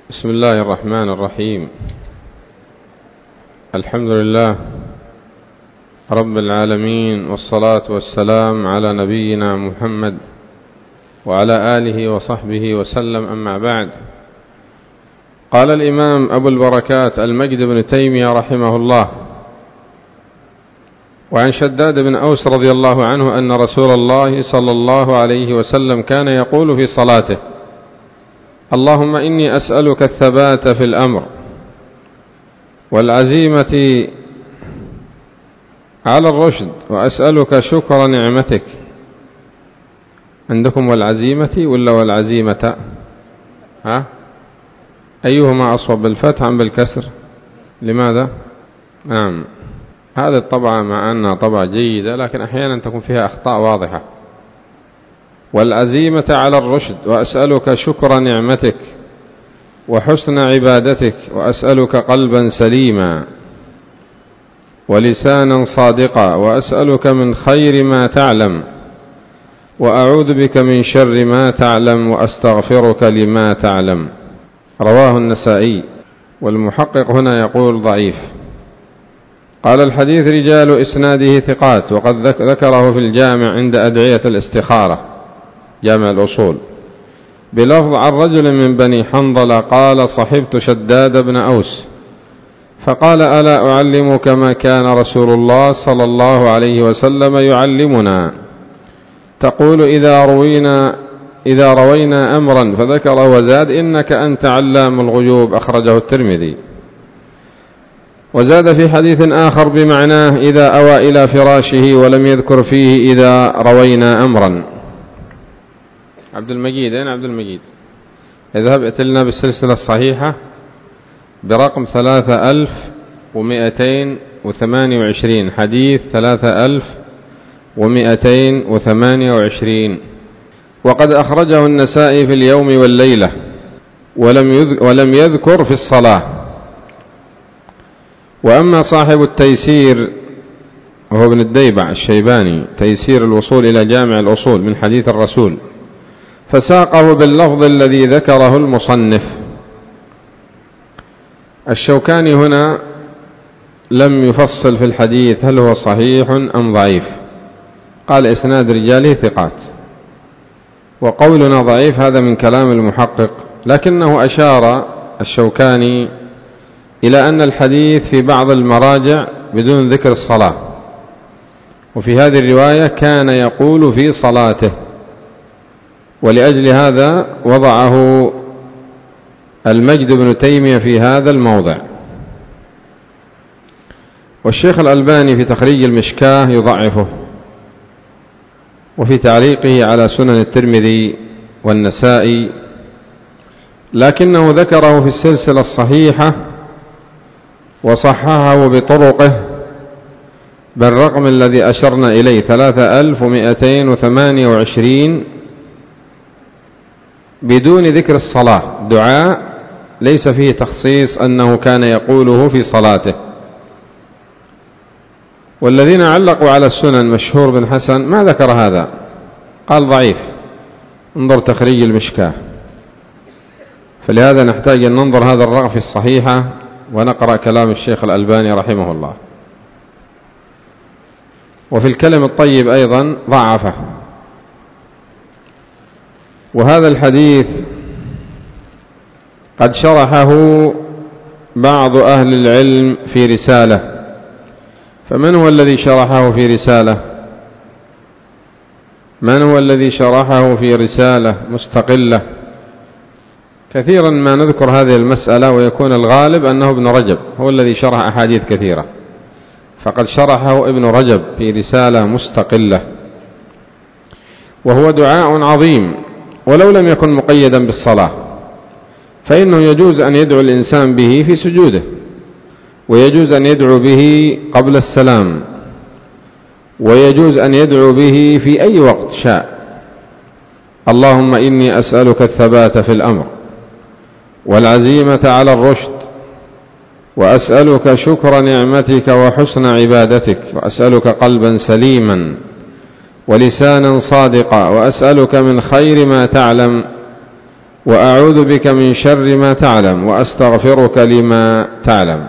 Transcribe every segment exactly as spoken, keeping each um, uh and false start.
بسم الله الرحمن الرحيم. الحمد لله رب العالمين، والصلاة والسلام على نبينا محمد وعلى آله وصحبه وسلم، أما بعد. قال الإمام أبو البركات المجد بن تيمية رحمه الله: وعن شداد بن أوس رضي الله عنه أن رسول الله صلى الله عليه وسلم كان يقول في صلاته: اللهم إني أسألك الثبات في الأمر والعزيمة على الرشد، وأسألك شكر نعمتك. عندكم والعزيمة ولا والعزيمة؟ ها؟ أيهما أصوب، بالفتح أم بالكسر؟ لماذا؟ نعم، هذه الطبعة مع أنها طبعة جيدة لكن أحيانا تكون فيها أخطاء واضحة. والعزيمة على الرشد، وأسألك شكر نعمتك وحسن عبادتك، وأسألك قلبا سليما ولسانا صادقا، وأسألك من خير ما تعلم، وأعوذ بك من شر ما تعلم، وأستغفرك لما تعلم. رواه النسائي، والمحقق هنا يقول ضعيف. قال: الحديث رجال إسناده ثقات، وقد ذكره في الجامع عند أدعية الاستخارة، جامع الأصول، بلفظ: عن رجل من بني حنظلة قال: صحبت شداد بن أوس فقال: ألا أعلمك ما كان رسول الله صلى الله عليه وسلم يعلمنا؟ تقول إذا روينا إذا روينا أمرا، فذكر وزاد: إنك أنت علام الغيوب. أخرجه الترمذي. وزاد في حديث آخر بمعناه: إذا أوى إلى فراشه، ولم يذكر فيه إذا روينا أمرا. عبد المجيد، أين عبد المجيد؟ اذهب ائتلنا بالسلسلة الصحيحة برقم ثلاثة ألف ومئتين وثمانية وعشرين، حديث ثلاثة ألف ومئتين وثمانية وعشرين. وقد أخرجه النسائي في اليوم والليلة، ولم يذكر في الصلاة. وأما صاحب التيسير وهو ابن الديبع الشيباني، تيسير الوصول إلى جامع الأصول من حديث الرسول، فساقه باللفظ الذي ذكره المصنف. الشوكاني هنا لم يفصل في الحديث هل هو صحيح أم ضعيف، قال: إسناد رجاله ثقات. وقولنا ضعيف هذا من كلام المحقق، لكنه أشار الشوكاني إلى أن الحديث في بعض المراجع بدون ذكر الصلاة، وفي هذه الرواية كان يقول في صلاته، ولأجل هذا وضعه المجد بن تيمية في هذا الموضع. والشيخ الألباني في تخريج المشكاة يضعفه، وفي تعليقه على سنن الترمذي والنسائي، لكنه ذكره في السلسلة الصحيحة وصححه بطرقه بالرقم الذي أشرنا إليه ثلاثة ألف ومئتين وثمانية وعشرين، بدون ذكر الصلاة، دعاء ليس فيه تخصيص أنه كان يقوله في صلاته. والذين علقوا على السنن مشهور بن حسن ما ذكر هذا، قال ضعيف. انظر تخريج المشكاة. فلهذا نحتاج أن ننظر هذا الرقم في الصحيحة ونقرأ كلام الشيخ الألباني رحمه الله. وفي الكلم الطيب أيضا ضعفه. وهذا الحديث قد شرحه بعض أهل العلم في رسالة. فمن هو الذي شرحه في رسالة؟ من هو الذي شرحه في رسالة مستقلة؟ كثيرا ما نذكر هذه المسألة ويكون الغالب أنه ابن رجب هو الذي شرح أحاديث كثيرة، فقد شرحه ابن رجب في رسالة مستقلة، وهو دعاء عظيم، ولو لم يكن مقيدا بالصلاة، فإنه يجوز أن يدعو الإنسان به في سجوده، ويجوز أن يدعو به قبل السلام، ويجوز أن يدعو به في أي وقت شاء. اللهم إني أسألك الثبات في الأمر والعزيمة على الرشد، وأسألك شكر نعمتك وحسن عبادتك، وأسألك قلبا سليما ولسانا صادقا، وأسألك من خير ما تعلم، وأعوذ بك من شر ما تعلم وأستغفرك لما تعلم.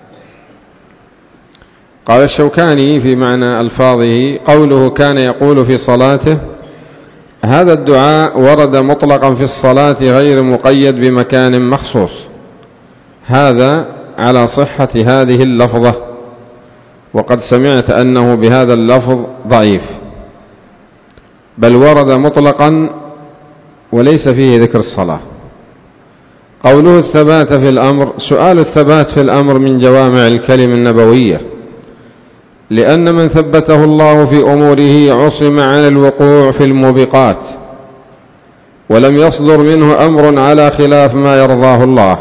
قال الشوكاني في معنى ألفاظه: قوله كان يقول في صلاته، هذا الدعاء ورد مطلقا في الصلاة غير مقيد بمكان مخصوص، هذا على صحة هذه اللفظة، وقد سمعت أنه بهذا اللفظ ضعيف، بل ورد مطلقا وليس فيه ذكر الصلاة. قوله الثبات في الأمر، سؤال الثبات في الأمر من جوامع الكلم النبوية، لأن من ثبته الله في أموره عصم عن الوقوع في الموبقات، ولم يصدر منه أمر على خلاف ما يرضاه الله.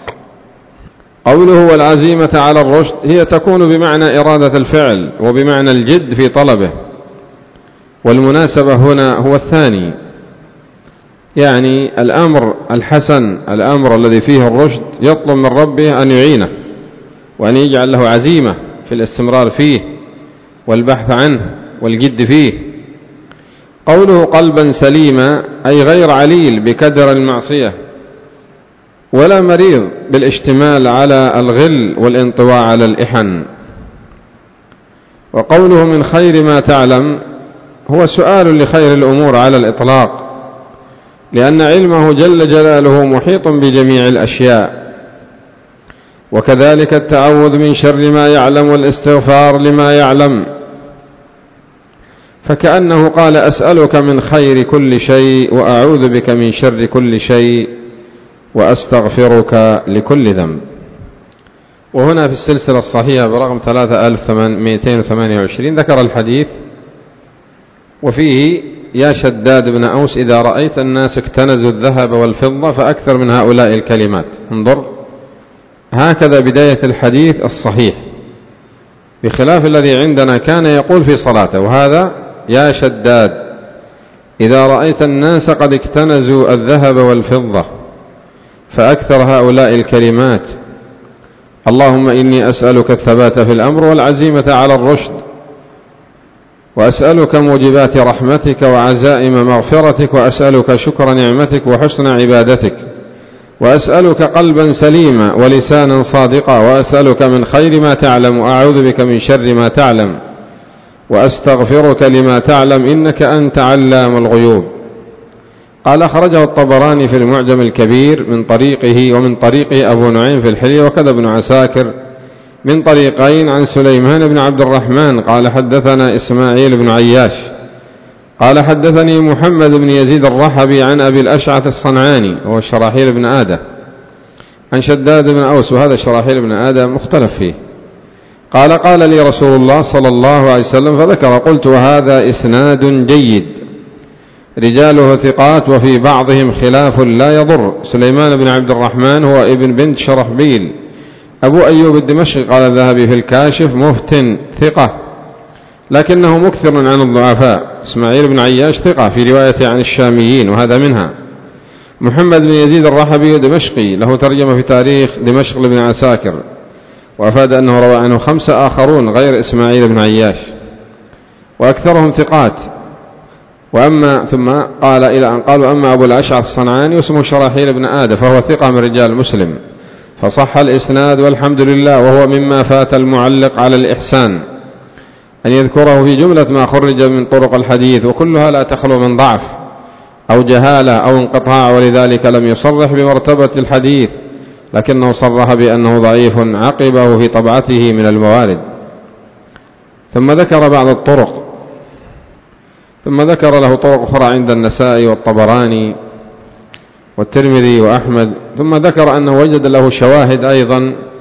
قوله والعزيمة على الرشد، هي تكون بمعنى إرادة الفعل وبمعنى الجد في طلبه، والمناسبة هنا هو الثاني، يعني الأمر الحسن، الأمر الذي فيه الرشد، يطلب من ربه أن يعينه وأن يجعل له عزيمة في الاستمرار فيه والبحث عنه والجد فيه. قوله قلبا سليما، أي غير عليل بكدر المعصية ولا مريض بالاشتمال على الغل والانطواء على الإحن. وقوله من خير ما تعلم، هو سؤال لخير الأمور على الإطلاق، لأن علمه جل جلاله محيط بجميع الأشياء، وكذلك التعوذ من شر ما يعلم والاستغفار لما يعلم، فكأنه قال أسألك من خير كل شيء وأعوذ بك من شر كل شيء وأستغفرك لكل ذنب. وهنا في السلسلة الصحيحة برقم ثلاثة آلاف ومئتين وثمانية وعشرين ذكر الحديث وفيه: يا شداد بن أوس، إذا رأيت الناس اكتنزوا الذهب والفضة فأكثر من هؤلاء الكلمات. انظر، هكذا بداية الحديث الصحيح، بخلاف الذي عندنا كان يقول في صلاته، وهذا يا شداد إذا رأيت الناس قد اكتنزوا الذهب والفضة فأكثر هؤلاء الكلمات. اللهم إني أسألك الثبات في الأمر والعزيمة على الرشد، وأسألك موجبات رحمتك وعزائم مغفرتك، وأسألك شكر نعمتك وحسن عبادتك، وأسألك قلبا سليما ولسانا صادقا، وأسألك من خير ما تعلم وأعوذ بك من شر ما تعلم وأستغفرك لما تعلم إنك أنت علام الغيوب. قال أخرجه الطبراني في المعجم الكبير من طريقه، ومن طريقه أبو نعيم في الحلية، وكذا ابن عساكر من طريقين عن سليمان بن عبد الرحمن قال حدثنا إسماعيل بن عياش قال حدثني محمد بن يزيد الرحبي عن أبي الأشعث الصنعاني وهو شراحيل بن آدة عن شداد بن أوس، وهذا شراحيل بن آدة مختلف فيه. قال قال لي رسول الله صلى الله عليه وسلم فذكر، قلت وهذا إسناد جيد رجاله ثقات وفي بعضهم خلاف لا يضر. سليمان بن عبد الرحمن هو ابن بنت شرحبيل أبو أيوب الدمشقي، قال الذهبي في الكاشف مفتن ثقة لكنه مكثر عن الضعفاء. إسماعيل بن عياش ثقة في روايته عن الشاميين وهذا منها. محمد بن يزيد الرحبي دمشقي له ترجمة في تاريخ دمشق لابن عساكر، وأفاد أنه روى عنه خمسة آخرون غير إسماعيل بن عياش وأكثرهم ثقات. وأما ثم قال إلى أن قالوا أما أبو الأشعث الصنعاني اسمه شراحيل بن آدة فهو ثقة من رجال مسلم، فصح الإسناد والحمد لله. وهو مما فات المعلق على الإحسان أن يذكره في جملة ما خرج من طرق الحديث، وكلها لا تخلو من ضعف أو جهالة أو انقطاع، ولذلك لم يصرح بمرتبة الحديث لكنه صرح بأنه ضعيف عقبه في طبعته من الموارد. ثم ذكر بعض الطرق، ثم ذكر له طرق أخرى عند النسائي والطبراني والترمذي وأحمد، ثم ذكر أنه وجد له شواهد أيضا.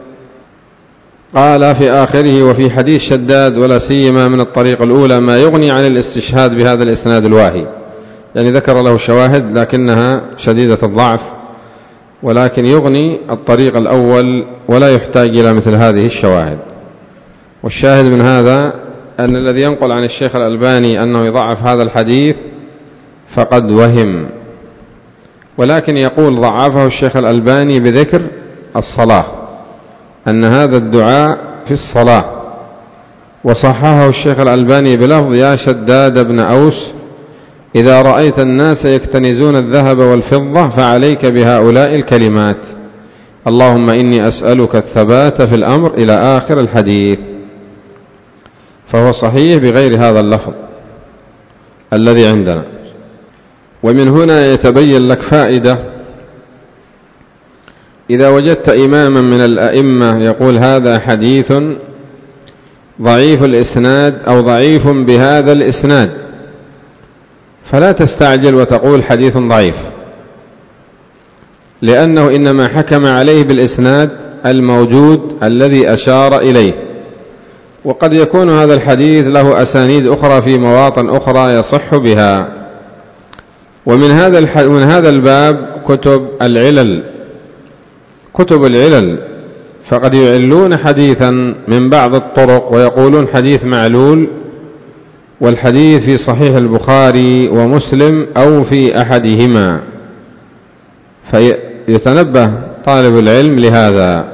قال في آخره وفي حديث شداد ولا سيما من الطريق الأولى ما يغني عن الاستشهاد بهذا الإسناد الواهي، يعني ذكر له شواهد لكنها شديدة الضعف، ولكن يغني الطريق الأول ولا يحتاج إلى مثل هذه الشواهد. والشاهد من هذا أن الذي ينقل عن الشيخ الألباني أنه يضعف هذا الحديث فقد وهم، ولكن يقول ضعفه الشيخ الألباني بذكر الصلاة، أن هذا الدعاء في الصلاة، وصححه الشيخ الألباني بلفظ يا شداد بن أوس إذا رأيت الناس يكتنزون الذهب والفضة فعليك بهؤلاء الكلمات: اللهم إني أسألك الثبات في الأمر إلى آخر الحديث. فهو صحيح بغير هذا اللفظ الذي عندنا. ومن هنا يتبين لك فائدة: إذا وجدت إماما من الأئمة يقول هذا حديث ضعيف الإسناد أو ضعيف بهذا الإسناد، فلا تستعجل وتقول حديث ضعيف، لأنه إنما حكم عليه بالإسناد الموجود الذي أشار إليه، وقد يكون هذا الحديث له أسانيد أخرى في مواطن أخرى يصح بها. ومن هذا من هذا الباب كتب العلل كتب العلل فقد يعلون حديثا من بعض الطرق ويقولون حديث معلول، والحديث في صحيح البخاري ومسلم أو في أحدهما، فيتنبه طالب العلم لهذا.